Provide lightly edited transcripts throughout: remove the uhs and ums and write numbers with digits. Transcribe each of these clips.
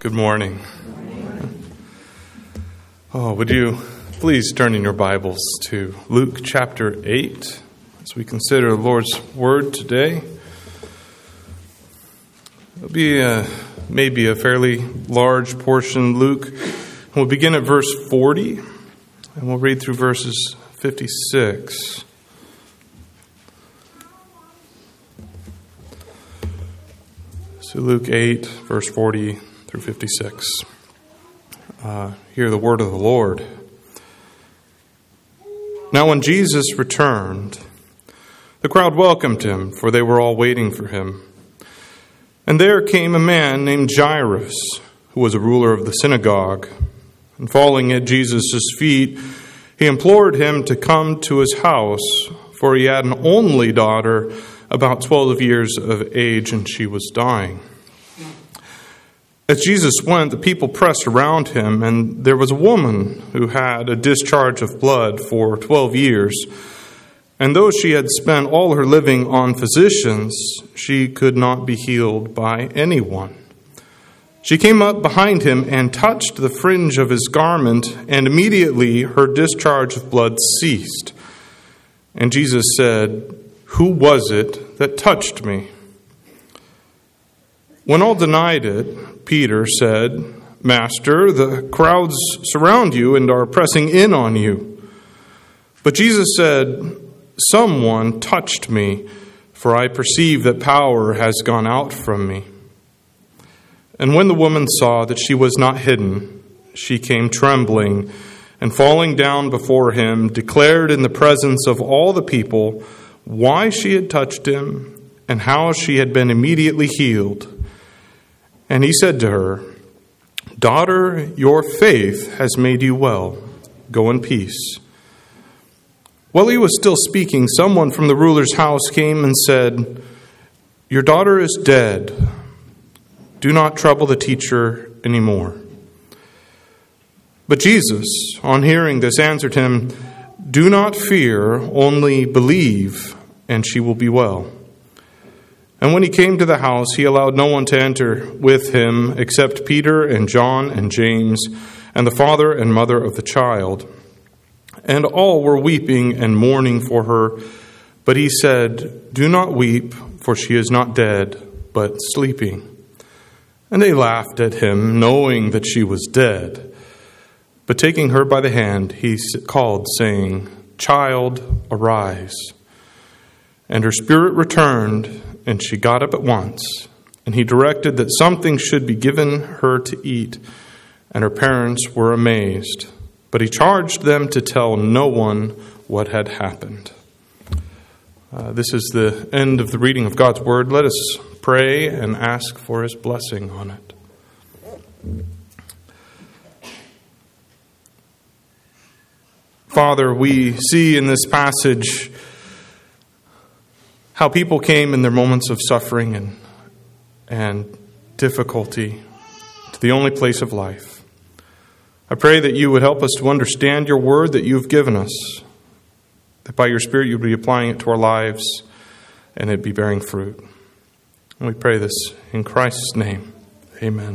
Good morning. Would you please turn in your Bibles to Luke chapter 8 as we consider the Lord's Word today. It'll be maybe a fairly large portion, Luke. We'll begin at verse 40 and we'll read through verses 56. So Luke 8, verse 40 through 56. Hear the word of the Lord. Now when Jesus returned, the crowd welcomed him, for they were all waiting for him. And there came a man named Jairus, who was a ruler of the synagogue. And falling at Jesus' feet, he implored him to come to his house, for he had an only daughter, about 12 years of age, and she was dying. As Jesus went, the people pressed around him, and there was a woman who had a discharge of blood for 12 years. And though she had spent all her living on physicians, she could not be healed by anyone. She came up behind him and touched the fringe of his garment, and immediately her discharge of blood ceased. And Jesus said, "Who was it that touched me?" When all denied it, Peter said, "Master, the crowds surround you and are pressing in on you." But Jesus said, "Someone touched me, for I perceive that power has gone out from me." And when the woman saw that she was not hidden, she came trembling, and falling down before him, declared in the presence of all the people why she had touched him and how she had been immediately healed. And he said to her, "Daughter, your faith has made you well. Go in peace." While he was still speaking, someone from the ruler's house came and said, "Your daughter is dead. Do not trouble the teacher anymore." But Jesus, on hearing this, answered him, "Do not fear, only believe, and she will be well." And when he came to the house, he allowed no one to enter with him except Peter and John and James and the father and mother of the child. And all were weeping and mourning for her. But he said, "Do not weep, for she is not dead, but sleeping." And they laughed at him, knowing that she was dead. But taking her by the hand, he called, saying, "Child, arise." And her spirit returned, and she got up at once. And he directed that something should be given her to eat. And her parents were amazed. But he charged them to tell no one what had happened. This is the end of the reading of God's Word. Let us pray and ask for His blessing on it. Father, we see in this passage how people came in their moments of suffering and difficulty to the only place of life. I pray that you would help us to understand your word that you've given us, that by your Spirit you'd be applying it to our lives and it'd be bearing fruit. And we pray this in Christ's name. Amen.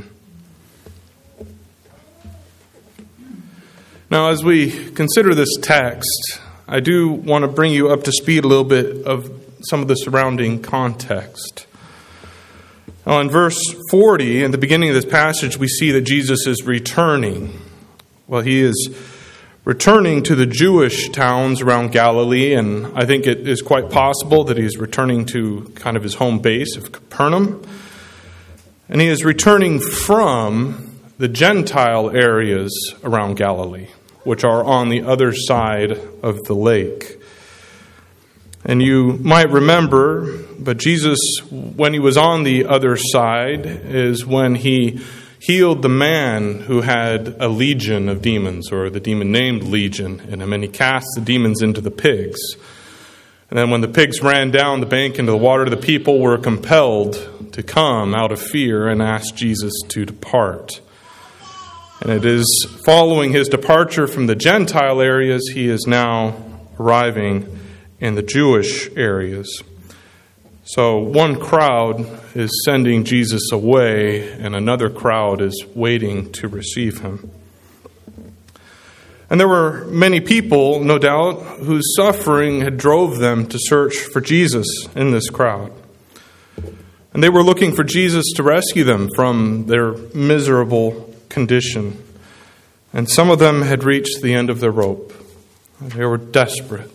Now, as we consider this text, I do want to bring you up to speed a little bit of some of the surrounding context. Now, in verse 40, in the beginning of this passage, we see that Jesus is returning. Well, he is returning to the Jewish towns around Galilee, and I think it is quite possible that he's returning to kind of his home base of Capernaum. And he is returning from the Gentile areas around Galilee, which are on the other side of the lake. And you might remember, but Jesus, when he was on the other side, is when he healed the man who had a legion of demons, or the demon named Legion in him, and he cast the demons into the pigs. And then when the pigs ran down the bank into the water, the people were compelled to come out of fear and ask Jesus to depart. And it is following his departure from the Gentile areas, he is now arriving in the Jewish areas. So one crowd is sending Jesus away, and another crowd is waiting to receive him. And there were many people, no doubt, whose suffering had drove them to search for Jesus in this crowd. And they were looking for Jesus to rescue them from their miserable condition. And some of them had reached the end of their rope. They were desperate.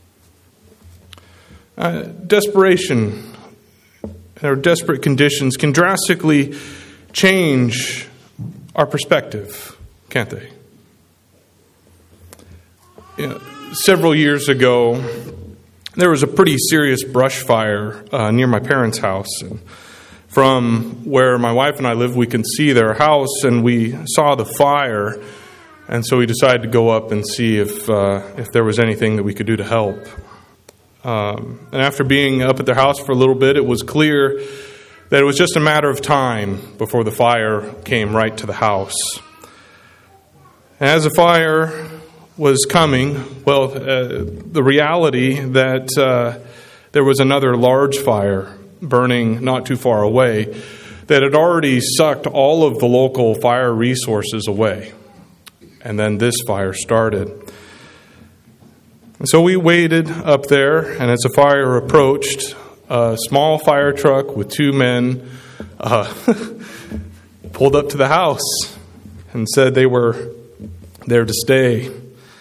Desperation, or desperate conditions can drastically change our perspective, can't they? Several years ago, there was a pretty serious brush fire near my parents' house. And from where my wife and I live, we can see their house, and we saw the fire. And so we decided to go up and see if there was anything that we could do to help. And after being up at their house for a little bit, it was clear that it was just a matter of time before the fire came right to the house. And as the fire was coming, the reality that there was another large fire burning not too far away that had already sucked all of the local fire resources away. And then this fire started. And so we waited up there, and as the fire approached, a small fire truck with two men pulled up to the house and said they were there to stay.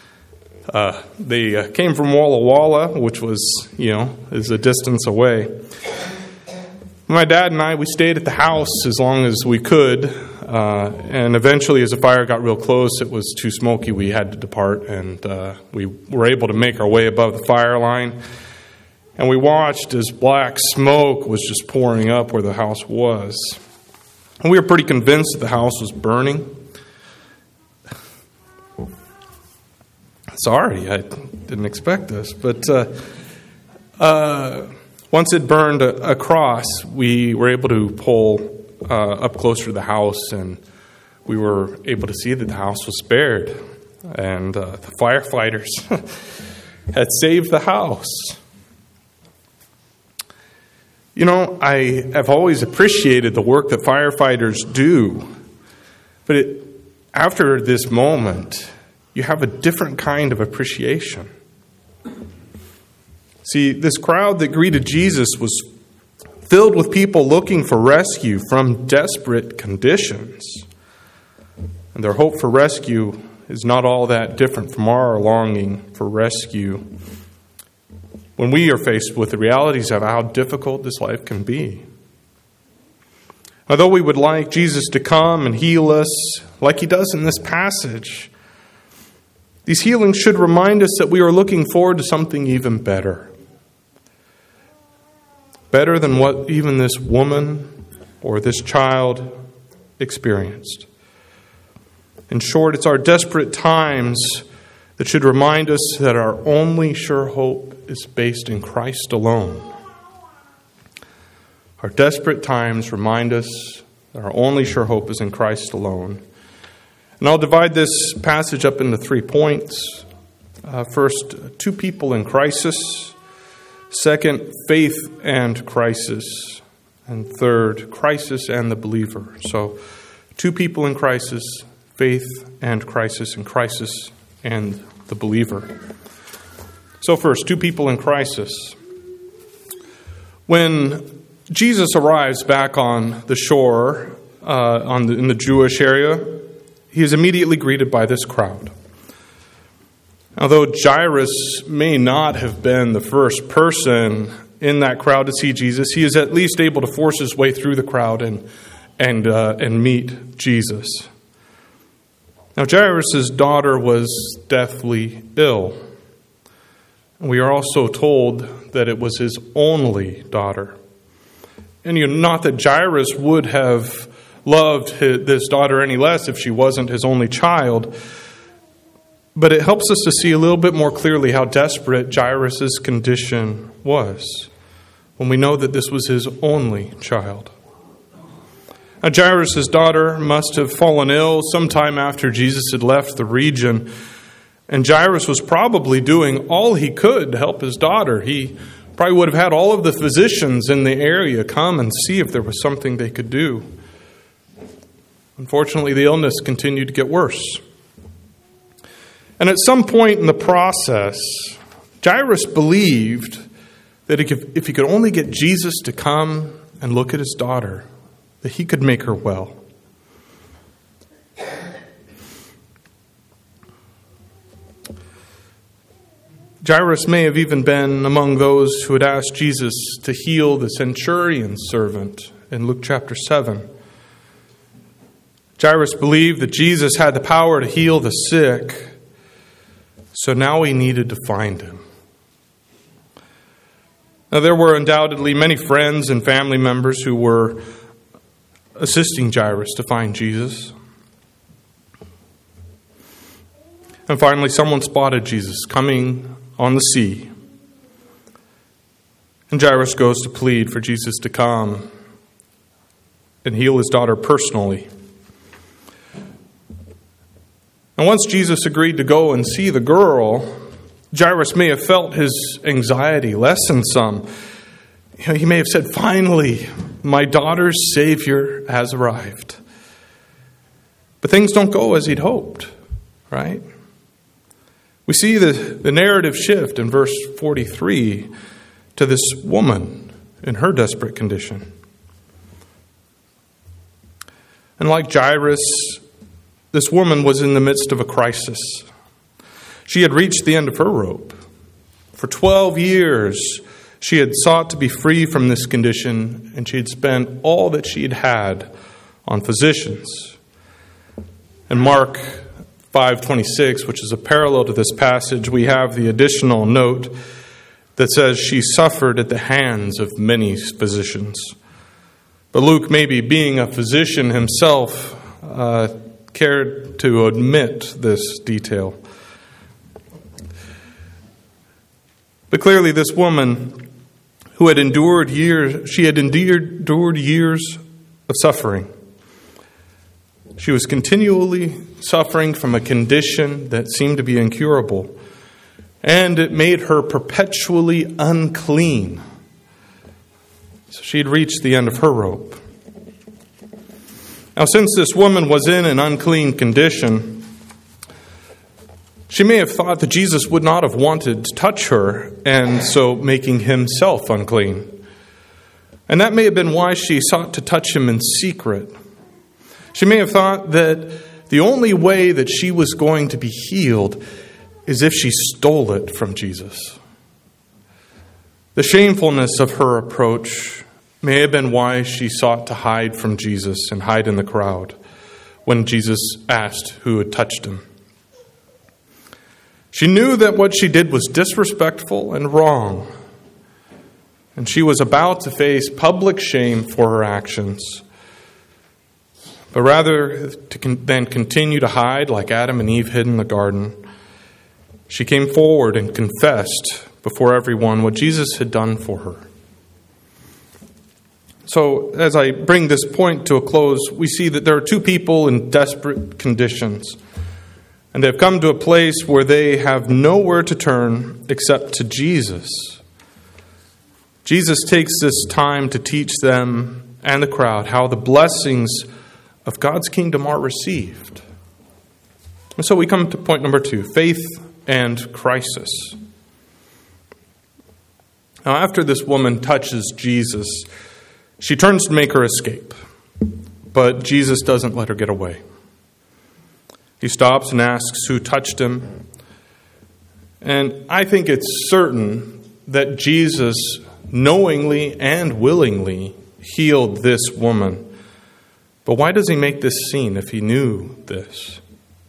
They came from Walla Walla, which was, is a distance away. My dad and I, we stayed at the house as long as we could, and eventually as the fire got real close, it was too smoky, we had to depart, and we were able to make our way above the fire line. And we watched as black smoke was just pouring up where the house was. And we were pretty convinced that the house was burning. Sorry, I didn't expect this, but once it burned across, we were able to pull up closer to the house, and we were able to see that the house was spared, and the firefighters had saved the house. I have always appreciated the work that firefighters do, but after this moment, you have a different kind of appreciation. See, this crowd that greeted Jesus was filled with people looking for rescue from desperate conditions. And their hope for rescue is not all that different from our longing for rescue when we are faced with the realities of how difficult this life can be. Although we would like Jesus to come and heal us like he does in this passage, these healings should remind us that we are looking forward to something even better. Better than what even this woman or this child experienced. In short, it's our desperate times that should remind us that our only sure hope is based in Christ alone. Our desperate times remind us that our only sure hope is in Christ alone. And I'll divide this passage up into 3 points. First, two people in crisis. Second, faith and crisis. And third, crisis and the believer. So, two people in crisis, faith and crisis and the believer. So first, two people in crisis. When Jesus arrives back on the shore in the Jewish area, he is immediately greeted by this crowd. Although Jairus may not have been the first person in that crowd to see Jesus, he is at least able to force his way through the crowd and meet Jesus. Now, Jairus' daughter was deathly ill. We are also told that it was his only daughter. And not that Jairus would have loved this daughter any less if she wasn't his only child, but it helps us to see a little bit more clearly how desperate Jairus' condition was when we know that this was his only child. Now, Jairus' daughter must have fallen ill sometime after Jesus had left the region, and Jairus was probably doing all he could to help his daughter. He Probably would have had all of the physicians in the area come and see if there was something they could do. Unfortunately, the illness continued to get worse. And at some point in the process, Jairus believed that if he could only get Jesus to come and look at his daughter, that he could make her well. Jairus may have even been among those who had asked Jesus to heal the centurion's servant in Luke chapter 7. Jairus believed that Jesus had the power to heal the sick, so now he needed to find him. Now, there were undoubtedly many friends and family members who were assisting Jairus to find Jesus. And finally, someone spotted Jesus coming on the sea. And Jairus goes to plead for Jesus to come and heal his daughter personally. And once Jesus agreed to go and see the girl, Jairus may have felt his anxiety lessen some. He may have said, "Finally, my daughter's Savior has arrived." But things don't go as he'd hoped, right? We see the narrative shift in verse 43 to this woman in her desperate condition. And like Jairus, this woman was in the midst of a crisis. She had reached the end of her rope. For 12 years, she had sought to be free from this condition, and she had spent all that she had had on physicians. In Mark 5:26, which is a parallel to this passage, we have the additional note that says she suffered at the hands of many physicians. But Luke, maybe being a physician himself, cared to omit this detail. But clearly this woman who had endured years, she had endured years of suffering. She was continually suffering from a condition that seemed to be incurable, and it made her perpetually unclean. So she had reached the end of her rope. Now, since this woman was in an unclean condition, she may have thought that Jesus would not have wanted to touch her, and so making himself unclean. And that may have been why she sought to touch him in secret. She may have thought that the only way that she was going to be healed is if she stole it from Jesus. The shamefulness of her approach may have been why she sought to hide from Jesus and hide in the crowd when Jesus asked who had touched him. She knew that what she did was disrespectful and wrong, and she was about to face public shame for her actions. But rather than continue to hide like Adam and Eve hid in the garden, she came forward and confessed before everyone what Jesus had done for her. So as I bring this point to a close, we see that there are two people in desperate conditions. And they've come to a place where they have nowhere to turn except to Jesus. Jesus takes this time to teach them and the crowd how the blessings of God's kingdom are received. And so we come to point number 2, faith and crisis. Now, after this woman touches Jesus, she turns to make her escape, but Jesus doesn't let her get away. He stops and asks who touched him. And I think it's certain that Jesus knowingly and willingly healed this woman. But why does he make this scene if he knew this?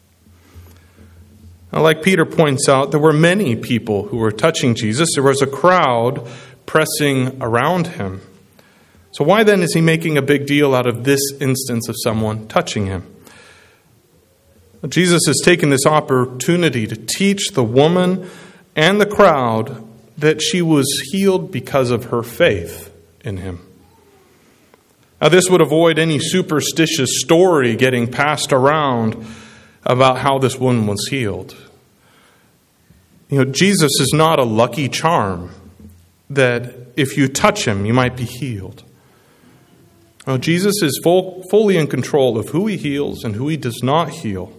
Now, like Peter points out, there were many people who were touching Jesus. There was a crowd pressing around him. So why then is he making a big deal out of this instance of someone touching him? Jesus has taken this opportunity to teach the woman and the crowd that she was healed because of her faith in him. Now, this would avoid any superstitious story getting passed around about how this woman was healed. Jesus is not a lucky charm. that if you touch him, you might be healed. Now, Jesus is fully in control of who he heals and who he does not heal.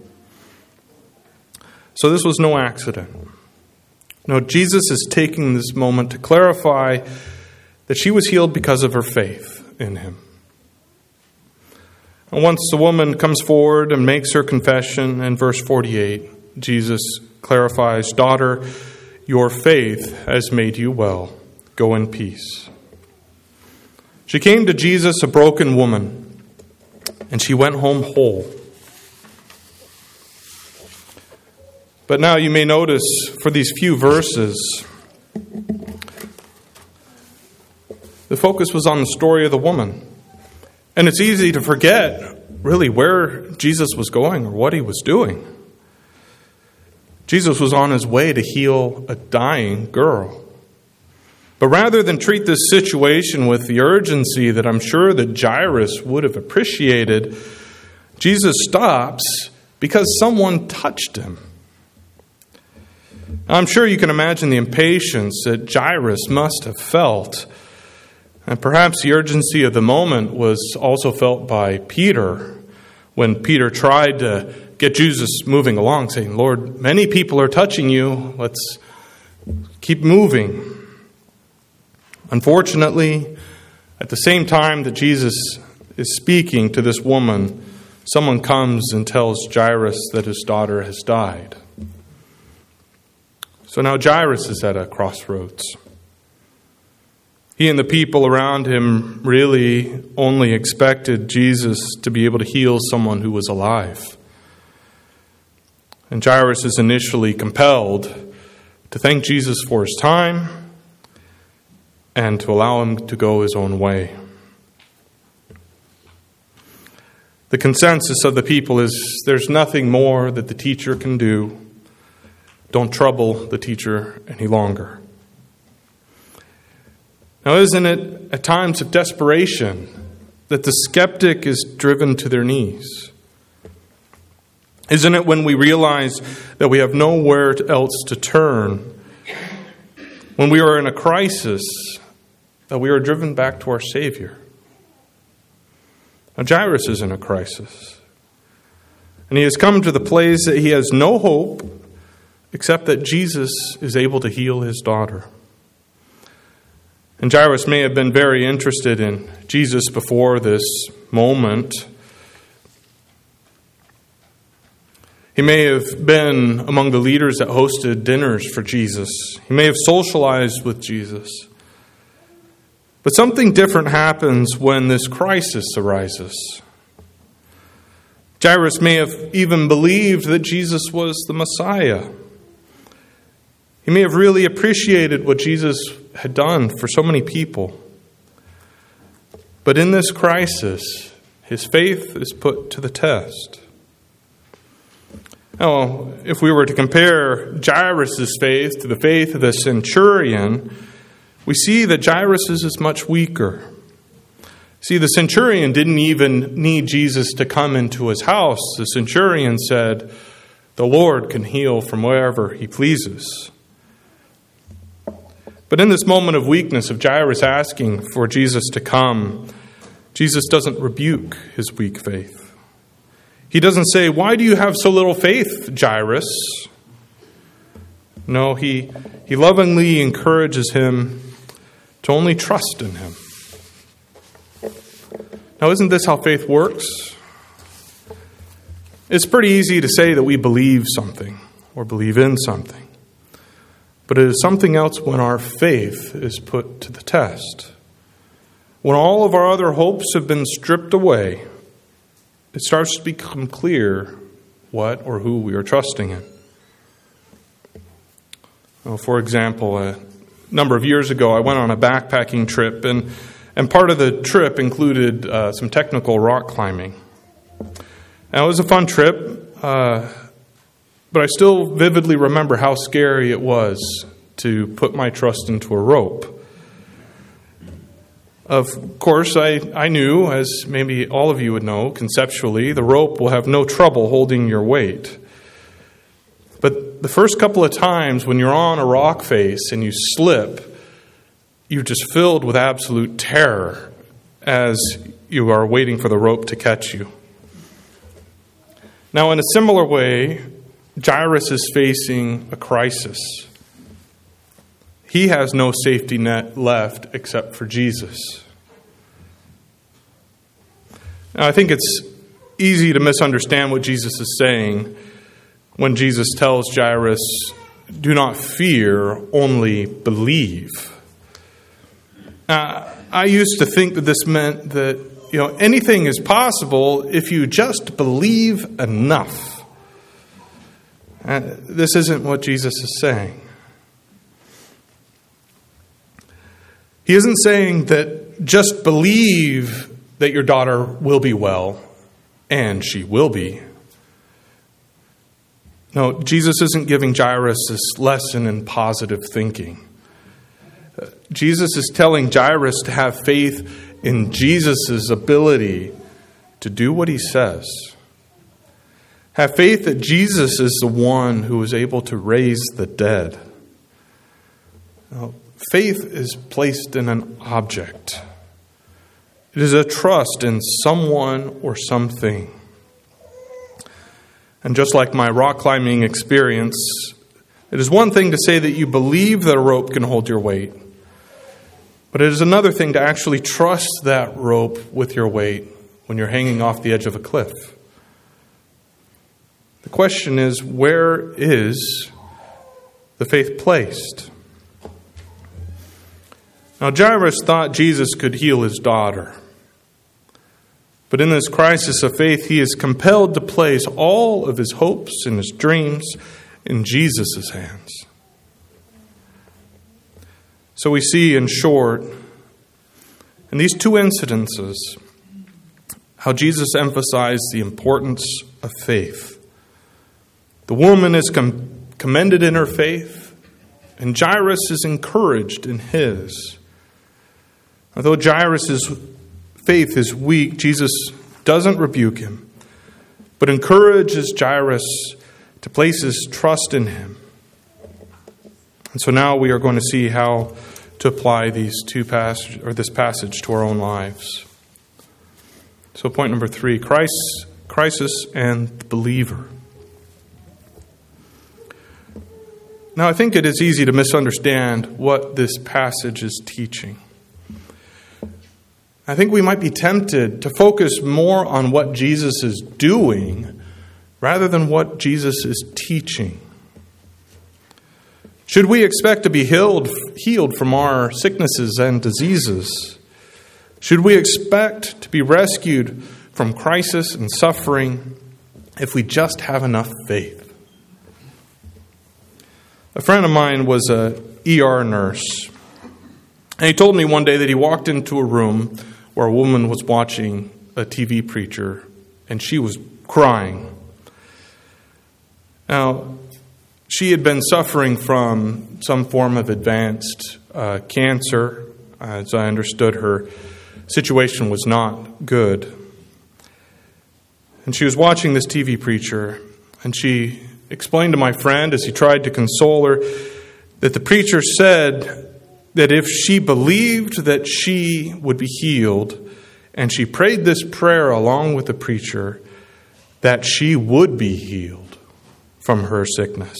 So this was no accident. No, Jesus is taking this moment to clarify that she was healed because of her faith in him. And once the woman comes forward and makes her confession in verse 48, Jesus clarifies, "Daughter, your faith has made you well. Go in peace." She came to Jesus a broken woman, and she went home whole. But now you may notice for these few verses, the focus was on the story of the woman. And it's easy to forget, really, where Jesus was going or what he was doing. Jesus was on his way to heal a dying girl. But rather than treat this situation with the urgency that I'm sure that Jairus would have appreciated, Jesus stops because someone touched him. I'm sure you can imagine the impatience that Jairus must have felt. And perhaps the urgency of the moment was also felt by Peter when Peter tried to get Jesus moving along, saying, "Lord, many people are touching you. Let's keep moving." Unfortunately, at the same time that Jesus is speaking to this woman, someone comes and tells Jairus that his daughter has died. So now Jairus is at a crossroads. He and the people around him really only expected Jesus to be able to heal someone who was alive. And Jairus is initially compelled to thank Jesus for his time and to allow him to go his own way. The consensus of the people is there's nothing more that the teacher can do. Don't trouble the teacher any longer. Now, isn't it at times of desperation that the skeptic is driven to their knees? Isn't it when we realize that we have nowhere else to turn, when we are in a crisis, that we are driven back to our Savior? Now, Jairus is in a crisis. And he has come to the place that he has no hope except that Jesus is able to heal his daughter. And Jairus may have been very interested in Jesus before this moment. He may have been among the leaders that hosted dinners for Jesus. He may have socialized with Jesus. But something different happens when this crisis arises. Jairus may have even believed that Jesus was the Messiah. He may have really appreciated what Jesus had done for so many people. But in this crisis, his faith is put to the test. Now, if we were to compare Jairus' faith to the faith of the centurion, we see that Jairus is much weaker. See, the centurion didn't even need Jesus to come into his house. The centurion said, "The Lord can heal from wherever he pleases." But in this moment of weakness of Jairus asking for Jesus to come, Jesus doesn't rebuke his weak faith. He doesn't say, "Why do you have so little faith, Jairus?" No, he lovingly encourages him to only trust in him. Now, isn't this how faith works? It's pretty easy to say that we believe something or believe in something. But it is something else when our faith is put to the test. When all of our other hopes have been stripped away, it starts to become clear what or who we are trusting in. Well, for example, a number of years ago, I went on a backpacking trip, and part of the trip included some technical rock climbing. Now, it was a fun trip, but I still vividly remember how scary it was to put my trust into a rope. Of course, I knew, as maybe all of you would know, conceptually, the rope will have no trouble holding your weight. But the first couple of times when you're on a rock face and you slip, you're just filled with absolute terror as you are waiting for the rope to catch you. Now, in a similar way, Jairus is facing a crisis. He has no safety net left except for Jesus. Now, I think it's easy to misunderstand what Jesus is saying when Jesus tells Jairus, "Do not fear, only believe." I used to think that this meant that anything is possible if you just believe enough. This isn't what Jesus is saying. He isn't saying that just believe that your daughter will be well, and she will be. No, Jesus isn't giving Jairus this lesson in positive thinking. Jesus is telling Jairus to have faith in Jesus' ability to do what he says. Have faith that Jesus is the one who is able to raise the dead. Now, faith is placed in an object. It is a trust in someone or something. And just like my rock climbing experience, it is one thing to say that you believe that a rope can hold your weight, but it is another thing to actually trust that rope with your weight when you're hanging off the edge of a cliff. The question is, where is the faith placed? Now, Jairus thought Jesus could heal his daughter. But in this crisis of faith, he is compelled to place all of his hopes and his dreams in Jesus' hands. So we see, in short, in these two incidences, how Jesus emphasized the importance of faith. The woman is commended in her faith, and Jairus is encouraged in his. Although Jairus' faith is weak, Jesus doesn't rebuke him, but encourages Jairus to place his trust in him. And so now we are going to see how to apply this passage to our own lives. So point number 3, crisis and the believer. Now, I think it is easy to misunderstand what this passage is teaching. I think we might be tempted to focus more on what Jesus is doing rather than what Jesus is teaching. Should we expect to be healed from our sicknesses and diseases? Should we expect to be rescued from crisis and suffering if we just have enough faith? A friend of mine was an ER nurse, and he told me one day that he walked into a room where a woman was watching a TV preacher, and she was crying. Now, she had been suffering from some form of advanced cancer. As I understood, her situation was not good. And she was watching this TV preacher, and she explained to my friend, as he tried to console her, that the preacher said that if she believed that she would be healed, and she prayed this prayer along with the preacher, that she would be healed from her sickness.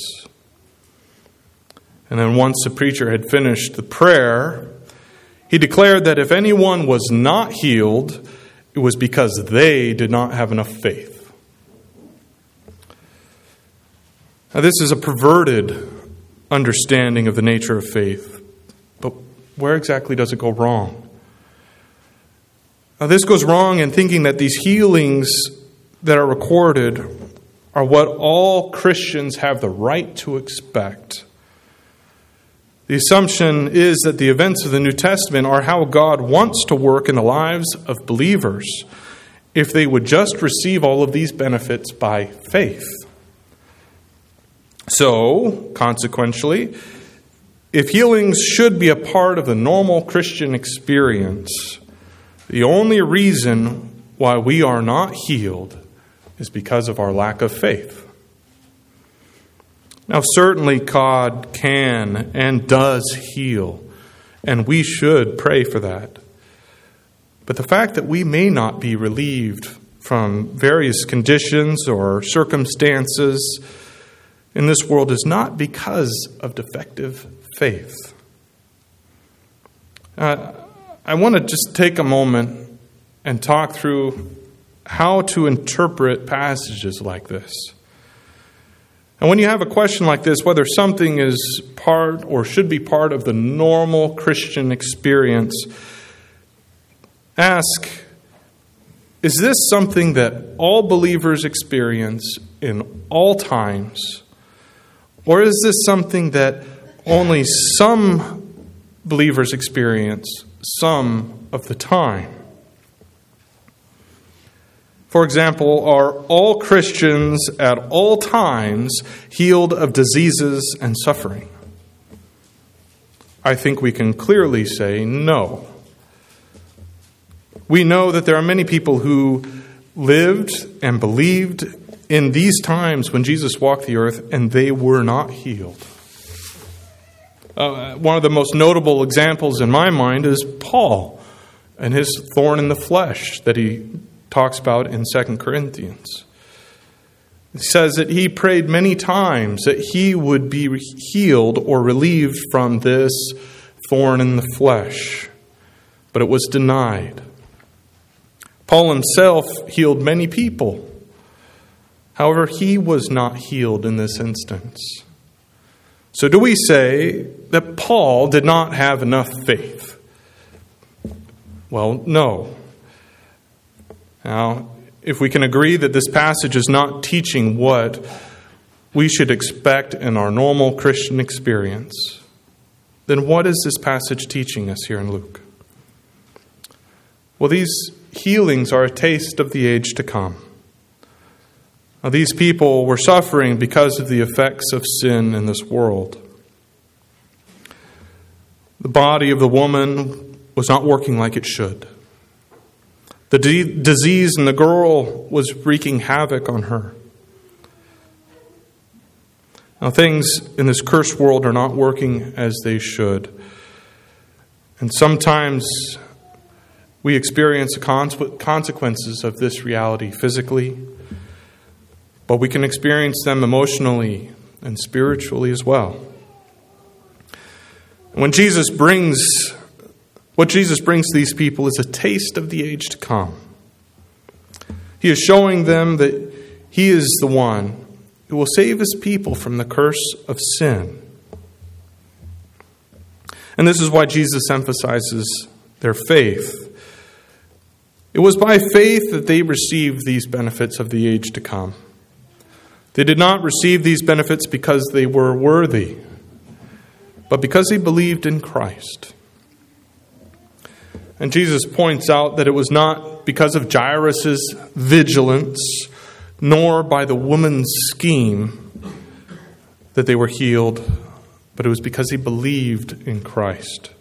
And then once the preacher had finished the prayer, he declared that if anyone was not healed, it was because they did not have enough faith. Now, this is a perverted understanding of the nature of faith. But where exactly does it go wrong? Now, this goes wrong in thinking that these healings that are recorded are what all Christians have the right to expect. The assumption is that the events of the New Testament are how God wants to work in the lives of believers if they would just receive all of these benefits by faith. So, consequentially, if healings should be a part of the normal Christian experience, the only reason why we are not healed is because of our lack of faith. Now, certainly God can and does heal, and we should pray for that. But the fact that we may not be relieved from various conditions or circumstances in this world is not because of defective faith. I want to just take a moment and talk through how to interpret passages like this. And when you have a question like this, whether something is part or should be part of the normal Christian experience, ask, is this something that all believers experience in all times? Or is this something that only some believers experience some of the time? For example, are all Christians at all times healed of diseases and suffering? I think we can clearly say no. We know that there are many people who lived and believed in these times when Jesus walked the earth, and they were not healed. One of the most notable examples in my mind is Paul and his thorn in the flesh that he talks about in 2 Corinthians. He says that he prayed many times that he would be healed or relieved from this thorn in the flesh, but it was denied. Paul himself healed many people. However, he was not healed in this instance. So do we say that Paul did not have enough faith? Well, no. Now, if we can agree that this passage is not teaching what we should expect in our normal Christian experience, then what is this passage teaching us here in Luke? Well, these healings are a taste of the age to come. Now, these people were suffering because of the effects of sin in this world. The body of the woman was not working like it should. The disease in the girl was wreaking havoc on her. Now, things in this cursed world are not working as they should. And sometimes we experience the consequences of this reality physically, but we can experience them emotionally and spiritually as well. What Jesus brings to these people is a taste of the age to come. He is showing them that He is the one who will save His people from the curse of sin. And this is why Jesus emphasizes their faith. It was by faith that they received these benefits of the age to come. They did not receive these benefits because they were worthy, but because they believed in Christ. And Jesus points out that it was not because of Jairus' vigilance, nor by the woman's scheme that they were healed, but it was because he believed in Christ.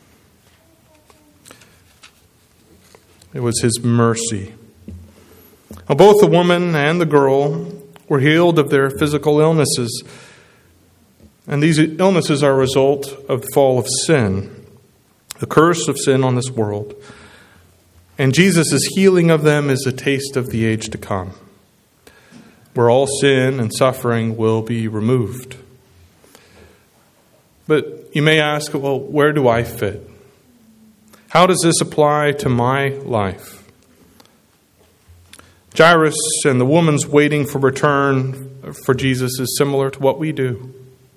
It was His mercy. Now, both the woman and the girl were healed of their physical illnesses. And these illnesses are a result of the fall of sin, the curse of sin on this world. And Jesus' healing of them is a taste of the age to come, where all sin and suffering will be removed. But you may ask, well, where do I fit? How does this apply to my life? Jairus and the woman's waiting for return for Jesus is similar to what we do.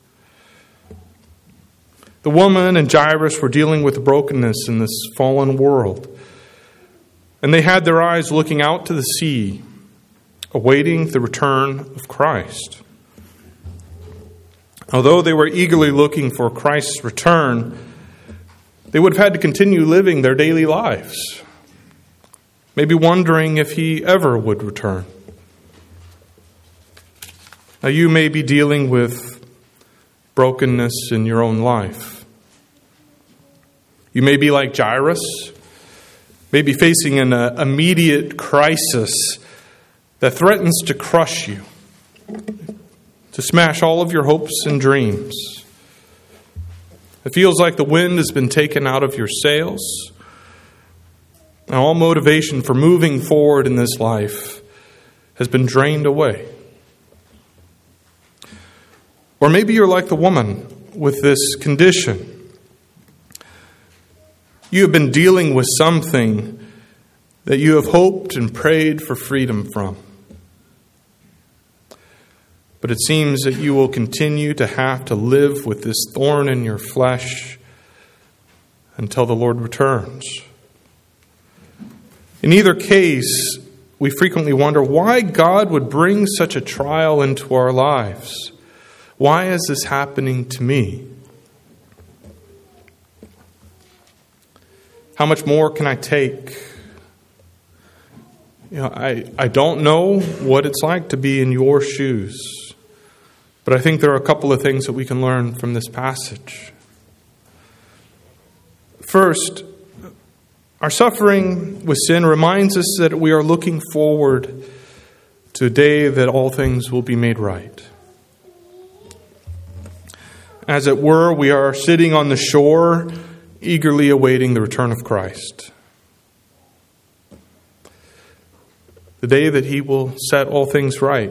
The woman and Jairus were dealing with brokenness in this fallen world. And they had their eyes looking out to the sea, awaiting the return of Christ. Although they were eagerly looking for Christ's return, they would have had to continue living their daily lives, maybe wondering if He ever would return. Now, you may be dealing with brokenness in your own life. You may be like Jairus, maybe facing an immediate crisis that threatens to crush you, to smash all of your hopes and dreams. It feels like the wind has been taken out of your sails, and all motivation for moving forward in this life has been drained away. Or maybe you're like the woman with this condition. You have been dealing with something that you have hoped and prayed for freedom from. But it seems that you will continue to have to live with this thorn in your flesh until the Lord returns. In either case, we frequently wonder why God would bring such a trial into our lives. Why is this happening to me? How much more can I take? I don't know what it's like to be in your shoes, but I think there are a couple of things that we can learn from this passage. First, our suffering with sin reminds us that we are looking forward to a day that all things will be made right. As it were, we are sitting on the shore, eagerly awaiting the return of Christ. The day that He will set all things right.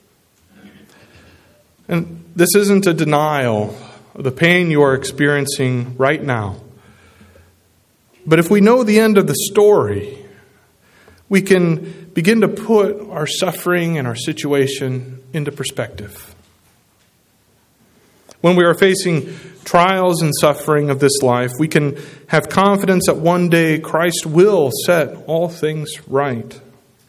And this isn't a denial of the pain you are experiencing right now. But if we know the end of the story, we can begin to put our suffering and our situation into perspective. When we are facing trials and suffering of this life, we can have confidence that one day Christ will set all things right.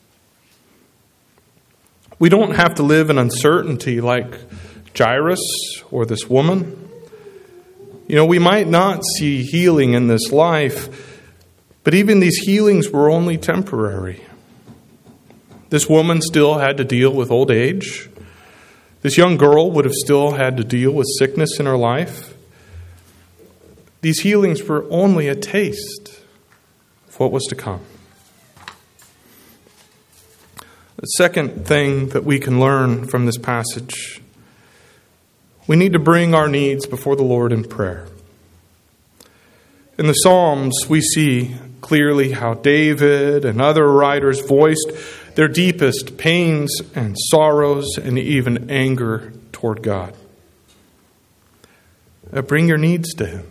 We don't have to live in uncertainty like Jairus or this woman. We might not see healing in this life, but even these healings were only temporary. This woman still had to deal with old age. This young girl would have still had to deal with sickness in her life. These healings were only a taste of what was to come. The second thing that we can learn from this passage, we need to bring our needs before the Lord in prayer. In the Psalms, we see clearly how David and other writers voiced their deepest pains and sorrows and even anger toward God. Bring your needs to Him.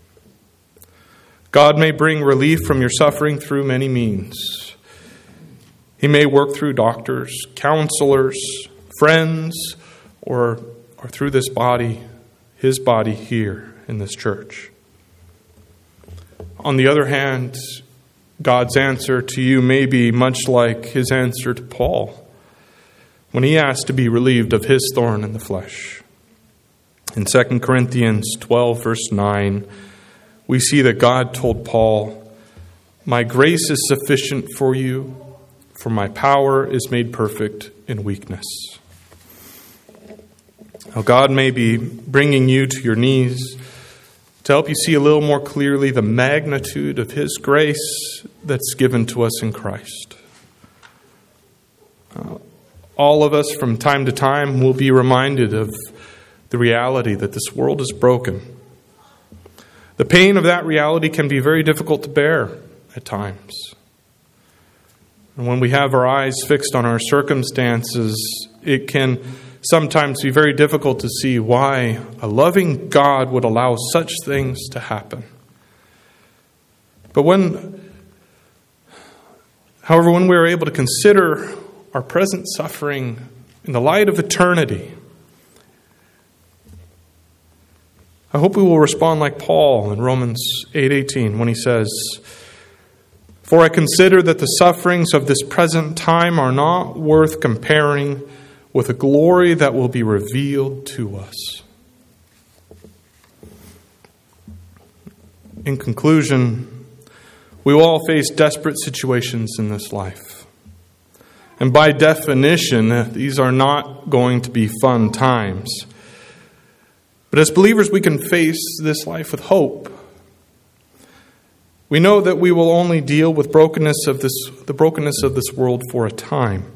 God may bring relief from your suffering through many means. He may work through doctors, counselors, friends, or through this body, His body here in this church. On the other hand, God's answer to you may be much like His answer to Paul when he asked to be relieved of his thorn in the flesh. In 2 Corinthians 12, verse 9, we see that God told Paul, "My grace is sufficient for you, for my power is made perfect in weakness." Now, God may be bringing you to your knees to help you see a little more clearly the magnitude of His grace that's given to us in Christ. All of us from time to time will be reminded of the reality that this world is broken. The pain of that reality can be very difficult to bear at times. And when we have our eyes fixed on our circumstances, it can sometimes be very difficult to see why a loving God would allow such things to happen. But however, when we are able to consider our present suffering in the light of eternity, I hope we will respond like Paul in Romans 8:18 when he says, "For I consider that the sufferings of this present time are not worth comparing with the glory that will be revealed to us." In conclusion, we will all face desperate situations in this life. And by definition, these are not going to be fun times. But as believers, we can face this life with hope. We know that we will only deal with the brokenness of this world for a time.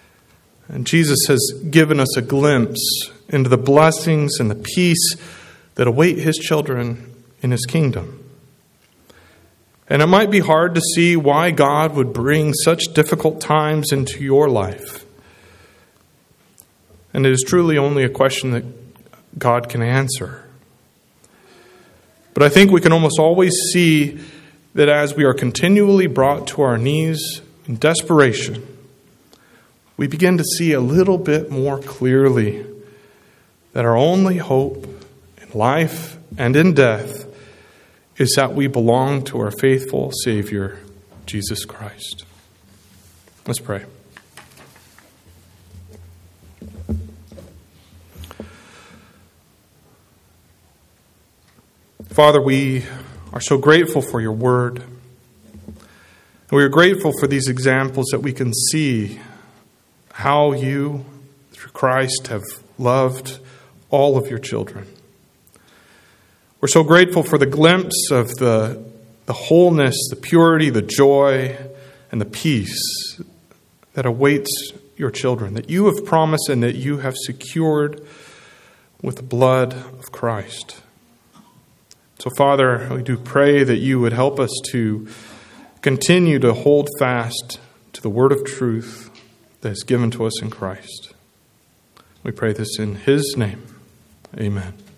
And Jesus has given us a glimpse into the blessings and the peace that await his children in his kingdom. And it might be hard to see why God would bring such difficult times into your life. And it is truly only a question that God can answer. But I think we can almost always see that as we are continually brought to our knees in desperation, we begin to see a little bit more clearly that our only hope in life and in death is that we belong to our faithful Savior, Jesus Christ. Let's pray. Father, we are so grateful for your word. And we are grateful for these examples that we can see how you, through Christ, have loved all of your children. We're so grateful for the glimpse of the wholeness, the purity, the joy, and the peace that awaits your children, that you have promised and that you have secured with the blood of Christ. So, Father, we do pray that you would help us to continue to hold fast to the word of truth that is given to us in Christ. We pray this in his name. Amen.